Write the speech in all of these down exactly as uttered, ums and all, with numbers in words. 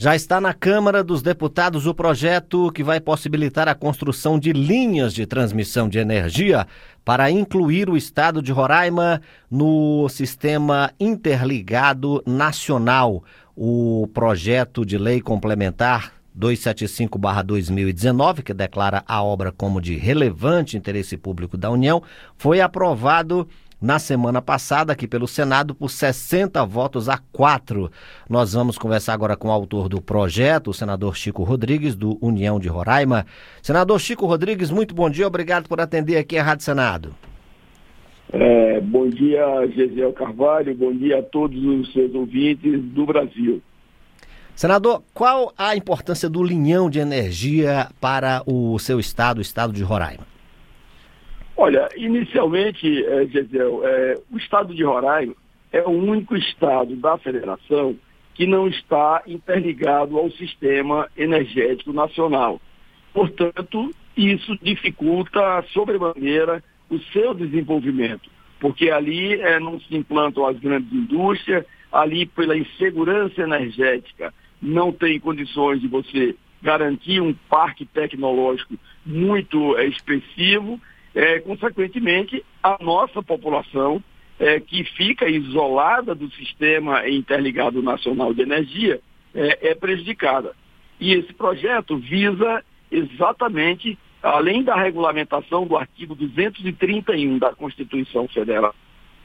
Já está na Câmara dos Deputados o projeto que vai possibilitar a construção de linhas de transmissão de energia para incluir o estado de Roraima no Sistema Interligado Nacional. O projeto de lei complementar duzentos e setenta e cinco barra dois mil e dezenove, que declara a obra como de relevante interesse público da União, foi aprovado na semana passada aqui pelo Senado por sessenta votos a quatro. Nós vamos conversar agora com o autor do projeto, o senador Chico Rodrigues, do União de Roraima. Senador Chico Rodrigues, muito bom dia, obrigado por atender aqui a Rádio Senado. É, bom dia, Gesiel Carvalho, bom dia a todos os seus ouvintes do Brasil. Senador, qual a importância do linhão de energia para o seu estado, o estado de Roraima? Olha, inicialmente, é, Gesiel, é, o estado de Roraima é o único estado da federação que não está interligado ao sistema energético nacional. Portanto, isso dificulta sobremaneira o seu desenvolvimento, porque ali é, não se implantam as grandes indústrias, ali pela insegurança energética não tem condições de você garantir um parque tecnológico muito é, expressivo. É, consequentemente, a nossa população, é, que fica isolada do Sistema Interligado Nacional de Energia, é, é prejudicada. E esse projeto visa exatamente, além da regulamentação do artigo duzentos e trinta e um da Constituição Federal,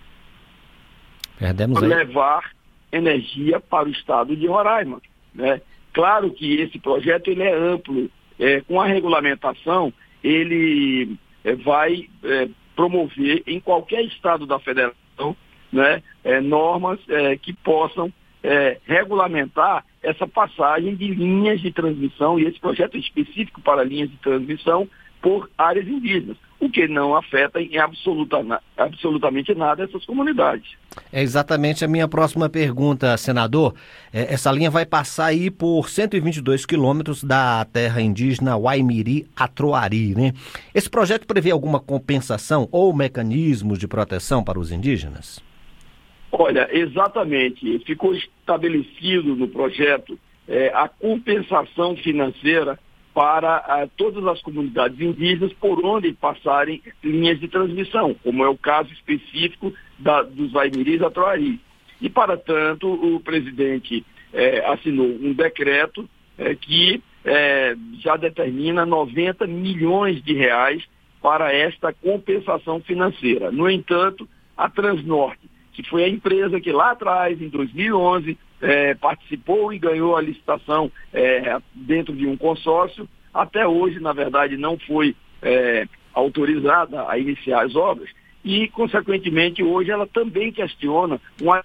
Perdemos aí. levar energia para o estado de Roraima, né? Claro que esse projeto ele é amplo, é, com a regulamentação, ele vai é, promover em qualquer estado da federação, né, é, normas é, que possam é, regulamentar essa passagem de linhas de transmissão, e esse projeto é específico para linhas de transmissão por áreas indígenas, o que não afeta em absoluta, absolutamente nada essas comunidades. É exatamente a minha próxima pergunta, senador. É, essa linha vai passar aí por cento e vinte e dois quilômetros da terra indígena Waimiri-Atroari, né? Esse projeto prevê alguma compensação ou mecanismos de proteção para os indígenas? Olha, exatamente. Ficou estabelecido no projeto é, a compensação financeira para uh, todas as comunidades indígenas por onde passarem linhas de transmissão, como é o caso específico da, dos Waimiris Atroari. E, para tanto, o presidente eh, assinou um decreto eh, que eh, já determina noventa milhões de reais para esta compensação financeira. No entanto, a Transnorte, que foi a empresa que lá atrás, em dois mil e onze, eh, participou e ganhou a licitação eh, dentro de um consórcio, até hoje, na verdade, não foi eh, autorizada a iniciar as obras e, consequentemente, hoje ela também questiona um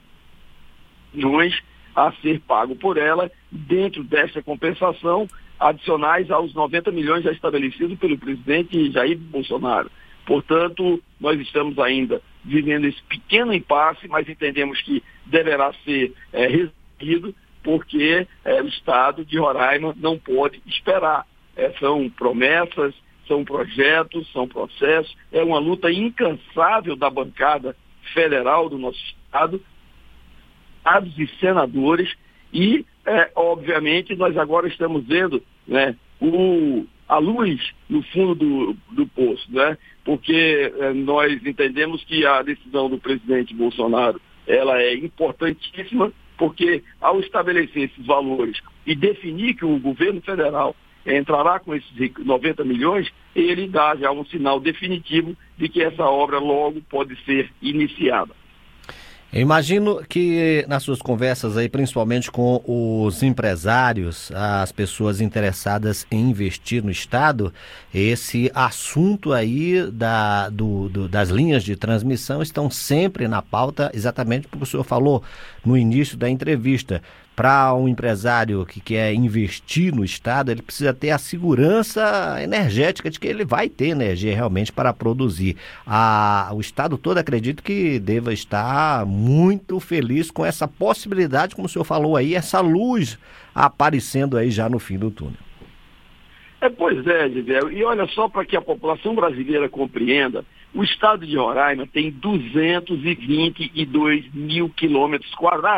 milhões a ser pago por ela dentro dessa compensação, adicionais aos noventa milhões já estabelecidos pelo presidente Jair Bolsonaro. Portanto, nós estamos ainda vivendo esse pequeno impasse, mas entendemos que deverá ser é, resolvido, porque é, o estado de Roraima não pode esperar. É, são promessas, são projetos, são processos, é uma luta incansável da bancada federal do nosso estado, deputados e senadores, e, é, obviamente, nós agora estamos vendo, né, o, a luz no fundo do, do poço, né, porque é, nós entendemos que a decisão do presidente Bolsonaro ela é importantíssima, porque ao estabelecer esses valores e definir que o governo federal entrará com esses noventa milhões, ele dá já um sinal definitivo de que essa obra logo pode ser iniciada. Eu imagino que nas suas conversas aí, principalmente com os empresários, as pessoas interessadas em investir no estado, esse assunto aí da, do, do, das linhas de transmissão estão sempre na pauta, exatamente porque o senhor falou no início da entrevista. Para um empresário que quer investir no estado, ele precisa ter a segurança energética de que ele vai ter energia realmente para produzir. A, o estado todo, acredito que deva estar muito feliz com essa possibilidade, como o senhor falou aí, essa luz aparecendo aí já no fim do túnel. É, pois é, Gisele, e olha só, para que a população brasileira compreenda, o estado de Roraima tem duzentos e vinte e dois mil quilômetros quadrados.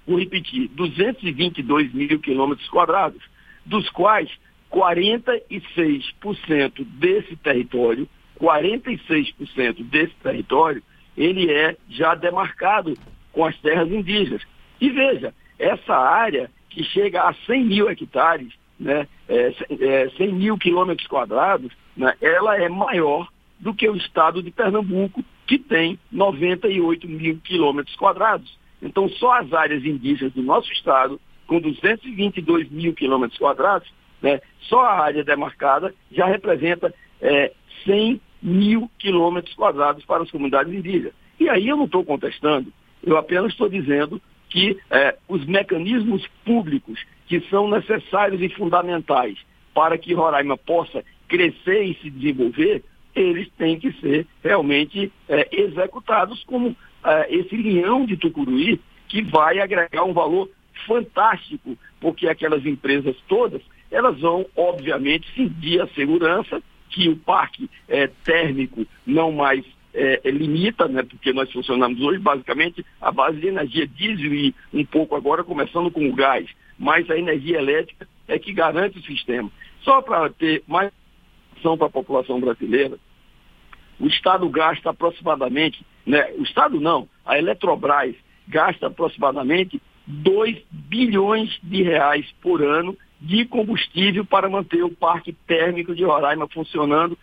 vou repetir, duzentos e vinte e dois mil quilômetros quadrados, dos quais quarenta e seis por cento desse território, quarenta e seis por cento desse território, ele é já demarcado com as terras indígenas. E veja, essa área que chega a cem mil hectares, né, é, é, cem mil quilômetros quadrados, né, ela é maior do que o estado de Pernambuco, que tem noventa e oito mil quilômetros quadrados. Então, só as áreas indígenas do nosso estado, com duzentos e vinte e dois mil quilômetros quadrados, né, só a área demarcada já representa é, cem mil quilômetros quadrados para as comunidades indígenas. E aí eu não estou contestando, eu apenas estou dizendo que é, os mecanismos públicos que são necessários e fundamentais para que Roraima possa crescer e se desenvolver, eles têm que ser realmente é, executados como é, esse linhão de Tucuruí, que vai agregar um valor fantástico, porque aquelas empresas todas, elas vão, obviamente, seguir a segurança, que o parque é, térmico não mais é, limita, né, porque nós funcionamos hoje basicamente à base de energia diesel e um pouco agora começando com o gás, mas a energia elétrica é que garante o sistema. Só para ter mais informação para a população brasileira, o Estado gasta aproximadamente, né, o Estado não, a Eletrobras gasta aproximadamente dois bilhões de reais por ano de combustível para manter o parque térmico de Roraima funcionando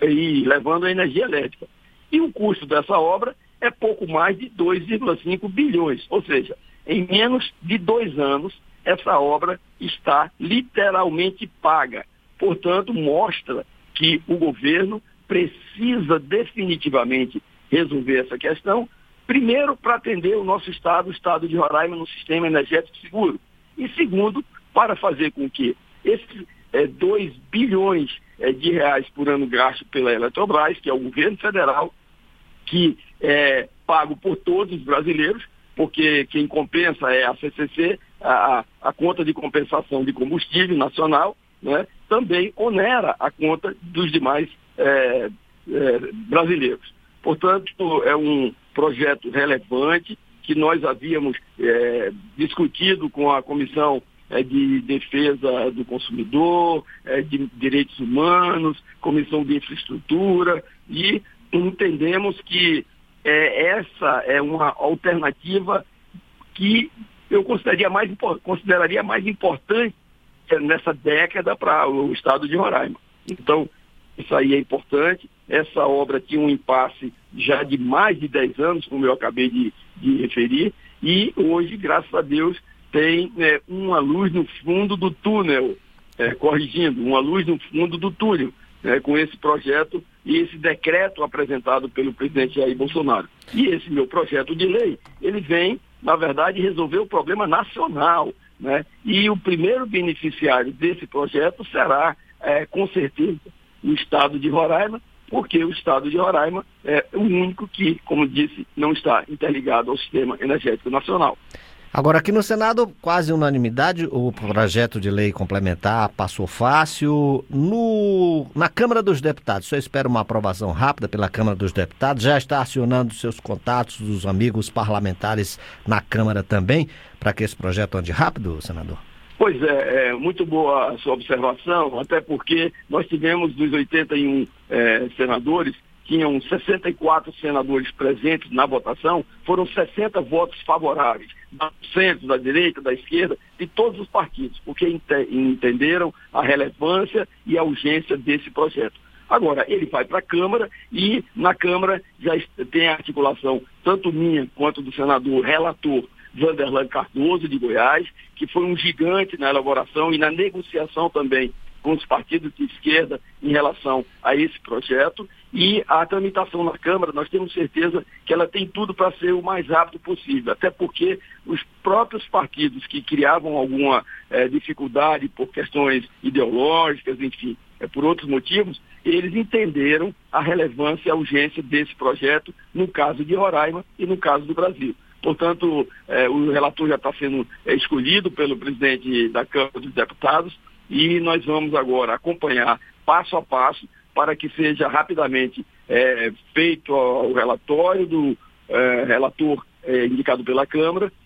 e levando a energia elétrica. E o custo dessa obra é pouco mais de dois vírgula cinco bilhões, ou seja, em menos de dois anos, essa obra está literalmente paga. Portanto, mostra que o governo precisa definitivamente resolver essa questão, primeiro, para atender o nosso estado, o estado de Roraima, no sistema energético seguro. E segundo, para fazer com que esses é, dois bilhões é, de reais por ano gasto pela Eletrobras, que é o governo federal, que é pago por todos os brasileiros, porque quem compensa é a C C C, a, a conta de compensação de combustível nacional, né, também onera a conta dos demais é, é, brasileiros. Portanto, é um projeto relevante que nós havíamos é, discutido com a Comissão é, de Defesa do Consumidor, é, de Direitos Humanos, Comissão de Infraestrutura, e entendemos que é, essa é uma alternativa que eu consideraria mais, consideraria mais importante nessa década para o estado de Roraima. Então, isso aí é importante. Essa obra tinha um impasse já de mais de dez anos, como eu acabei de, de referir, e hoje, graças a Deus, tem é, uma luz no fundo do túnel, é, corrigindo, uma luz no fundo do túnel, é, com esse projeto e esse decreto apresentado pelo presidente Jair Bolsonaro. E esse meu projeto de lei, ele vem, na verdade, resolver o problema nacional, né? E o primeiro beneficiário desse projeto será, é, com certeza, o estado de Roraima, porque o estado de Roraima é o único que, como disse, não está interligado ao sistema energético nacional. Agora, aqui no Senado, quase unanimidade, o projeto de lei complementar passou fácil. No, na Câmara dos Deputados, você espera uma aprovação rápida pela Câmara dos Deputados? Já está acionando seus contatos, os amigos parlamentares na Câmara também, para que esse projeto ande rápido, senador? Pois é, é muito boa a sua observação, até porque nós tivemos dos oitenta e um é, senadores, tinham sessenta e quatro senadores presentes na votação, foram sessenta votos favoráveis, do centro, da direita, da esquerda, de todos os partidos, porque ente- entenderam a relevância e a urgência desse projeto. Agora, ele vai para a Câmara e na Câmara já tem a articulação, tanto minha quanto do senador relator Vanderlan Cardoso, de Goiás, que foi um gigante na elaboração e na negociação também com os partidos de esquerda em relação a esse projeto, e a tramitação na Câmara, nós temos certeza que ela tem tudo para ser o mais rápido possível, até porque os próprios partidos que criavam alguma eh, dificuldade por questões ideológicas, enfim, eh, por outros motivos, eles entenderam a relevância e a urgência desse projeto no caso de Roraima e no caso do Brasil. Portanto, eh, o relator já está sendo eh, escolhido pelo presidente da Câmara dos Deputados, e nós vamos agora acompanhar passo a passo para que seja rapidamente é, feito o relatório do é, relator é, indicado pela Câmara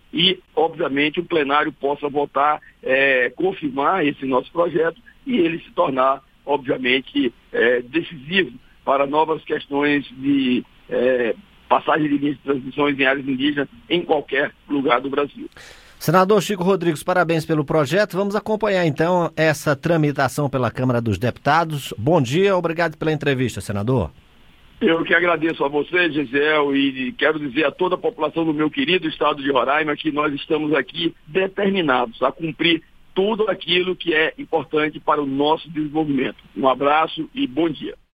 e, obviamente, o plenário possa votar, é, confirmar esse nosso projeto e ele se tornar, obviamente, é, decisivo para novas questões de é, passagem de linhas de transmissões em áreas indígenas em qualquer lugar do Brasil. Senador Chico Rodrigues, parabéns pelo projeto. Vamos acompanhar então essa tramitação pela Câmara dos Deputados. Bom dia, obrigado pela entrevista, senador. Eu que agradeço a você, Gisel, e quero dizer a toda a população do meu querido estado de Roraima que nós estamos aqui determinados a cumprir tudo aquilo que é importante para o nosso desenvolvimento. Um abraço e bom dia.